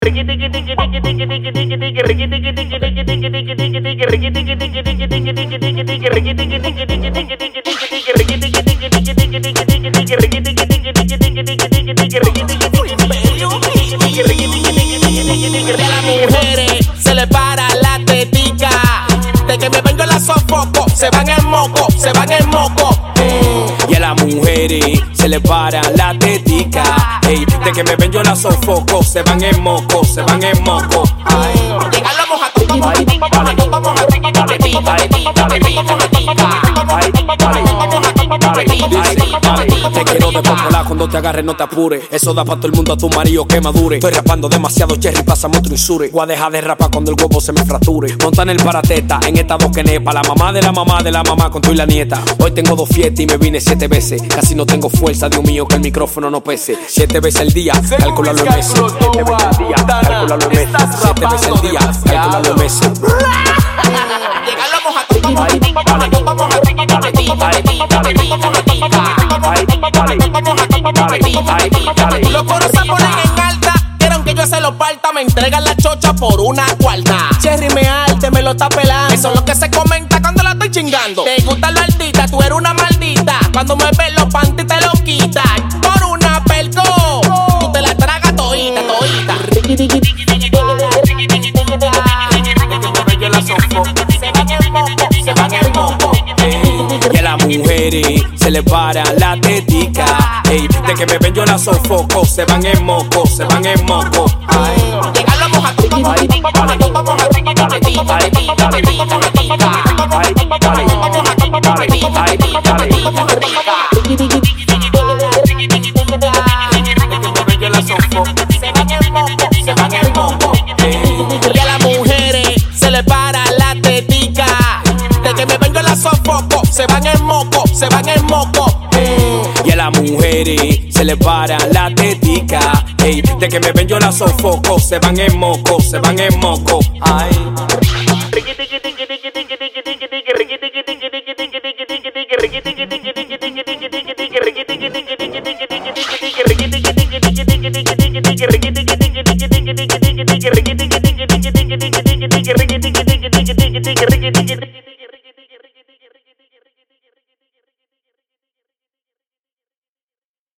Mujeres se le para la tetica, de que me vengo la sofoco, se van en moco, se van en moco. Y a las mujeres se le para la tetica, ey, de que me ven yo la sofoco, se van en moco, se van en moco. Llegan los mojatos, te quiero descontrolar cuando te agarres, no te apures. Eso da pa' todo el mundo, a tu marido que madure. Estoy rapando demasiado cherry, pásame otro insure. Voy a dejar de rapar cuando el huevo se me fracture. Montan el parateta en esta boquenepa, la mamá de la mamá de la mamá con tú y la nieta. Hoy tengo 2 fiestas y me vine 7 veces. Casi no tengo fuerza, Dios mío, que el micrófono no pese. 7 veces al día, calculalo en meses. 7 veces al día, calculalo en meses. 7 veces al día, calculalo en meses. Llegan los mojatos, los coros se ponen en alta, quieren que yo se lo parta. Me entregan la chocha por una cuarta. Cherry me alte, me lo está pelando. Eso es lo que se comenta cuando la estoy chingando. Te gusta lo altita, tú eres una maldita. Cuando me ves los panty te lo quitas. Por una pelco, tú te la tragas todita, todita. Se van el moco. Y a las mujeres se le para la tetica, ey, de que me ven yo la sofoco, se van en moco, se van en moco. Llegan los mojatos, se van en moco. Y a las mujeres se le para la tetica, de que me ven yo la sofoco, se van en moco, se van en moco. Y a las mujeres se le para la tetica, ey, de que me ven yo la sofoco, se van en moco, se van en moco. Ay.